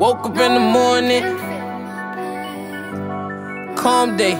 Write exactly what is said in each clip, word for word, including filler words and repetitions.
Woke up in the morning, calm day.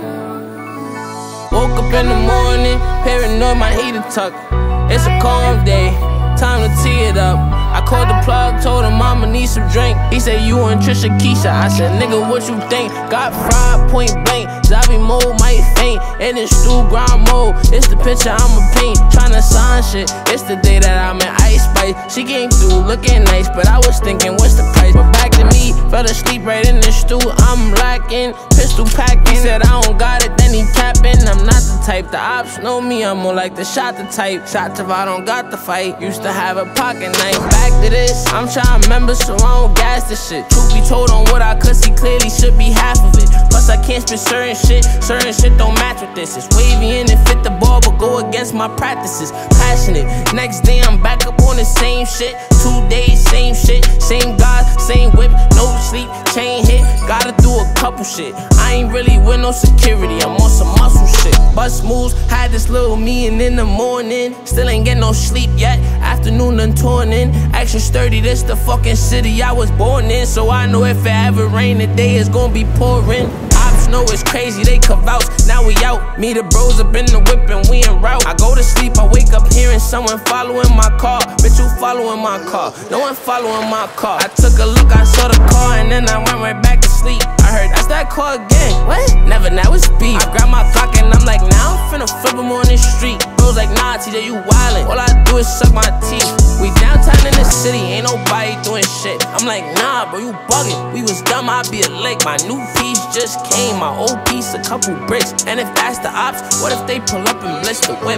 Woke up in the morning, paranoid, my heater tucked. It's a calm day, time to tee it up. I called the plug, told him I'ma need some drink. He said, you and Trisha Keisha. I said, nigga, what you think? Got fried point blank, zombie mode might faint. In this stew grind mode, it's the picture I'ma paint. Tryna sign shit, it's the day that I'm in Ice Spice. She came through looking nice, but I was thinking, what's the price? But back to me, fell asleep right in the stew. I'm lacking, pistol packing. He said, I don't got it, then he capping. I'm not the type, the ops know me, I'm more like the shot the type. Shots if I don't got the fight, used to have a pocket knife. Back to this, I'm trying to remember so I don't gas this shit. Truth be told on what I could see clearly should be half of it. Plus I can't spit certain shit, certain shit don't match with this. It's wavy and it fit the ball but go against my practices. Passionate, next day I'm back up on the same shit. Two days, same shit, same guys, same whip, no sleep, chain hit. Gotta do a couple shit, I ain't really with no security, I'm on some muscle shit. Bus moves, had this little meeting in the morning. Still ain't get no sleep yet, afternoon done torn in. Action sturdy, this the fucking city I was born in. So I know if it ever rain, the day is gonna be pouring. Ops know it's crazy, they come out, now we out. Me the bros up in the whip and we en route. I go to sleep, I wake up hearing someone following my car. Bitch, you following my car, no one following my car. I took a look, I saw the car and then I went right back to sleep. I heard, that's that car again, what? Never, now it's beat. I grab my Glock and I'm like, now I'm finna flip him on this street. Bros like, nah, T J, you wildin', all I do is suck my teeth. We downtown in the city, ain't nobody doing shit. I'm like, nah, bro, you bugging. We was dumb, I'd be a lick. My new piece just came, my old piece, a couple bricks. And if that's the ops, what if they pull up and blitz the whip?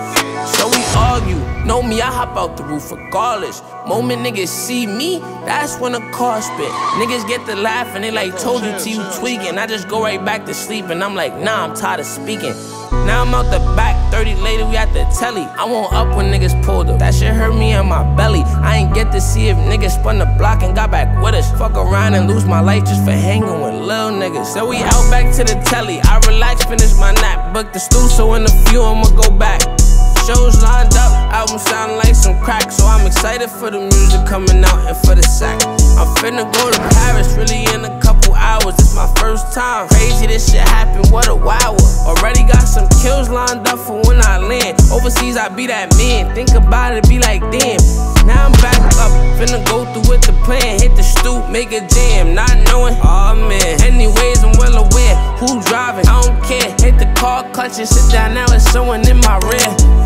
So we argue, know me, I hop out the roof regardless. Moment niggas see me, that's when the car spit. Niggas get to laugh and they like, told you T, you tweaking. I just go right back to sleep and I'm like, nah, I'm tired of speaking. Now I'm out the back, thirty later, we at the telly. I won't up when niggas pulled up, that shit hurt me in my belly. I ain't get to see if niggas spun the block and got back with us. Fuck around and lose my life just for hanging with little niggas. So we out back to the telly, I relax, finish my nap. Book the stool, so in a few I'ma go back. Shows lined up, album sound like some crack. So I'm excited for the music coming out and for the sack. I'm finna go to Paris, really in a couple hours. This my first time, crazy this shit happened, what a wow. Already got some kills lined up for when I land. Overseas I be that man, think about it, be like damn. Now I'm back up, finna go through with the plan. Hit the stoop, make a jam, not knowing, oh man. Anyways, I'm well aware, who driving, I don't care. Hit the car, clutch and sit down, now it's someone in my rear.